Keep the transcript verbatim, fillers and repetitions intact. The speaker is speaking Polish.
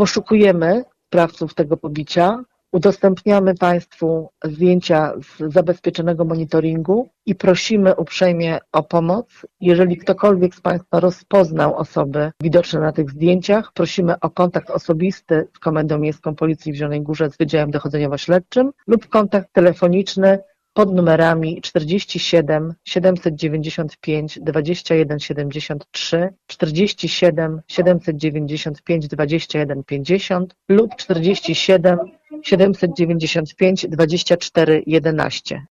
Poszukujemy sprawców tego pobicia, udostępniamy Państwu zdjęcia z zabezpieczonego monitoringu i prosimy uprzejmie o pomoc. Jeżeli ktokolwiek z Państwa rozpoznał osoby widoczne na tych zdjęciach, prosimy o kontakt osobisty z Komendą Miejską Policji w Zielonej Górze z Wydziałem Dochodzeniowo-Śledczym lub kontakt telefoniczny pod numerami czterdzieści siedem siedemset dziewięćdziesiąt pięć dwadzieścia jeden siedemdziesiąt trzy, czterdzieści siedem siedemset dziewięćdziesiąt pięć dwadzieścia jeden pięćdziesiąt lub czterdzieści siedem siedemset dziewięćdziesiąt pięć dwadzieścia cztery jedenaście.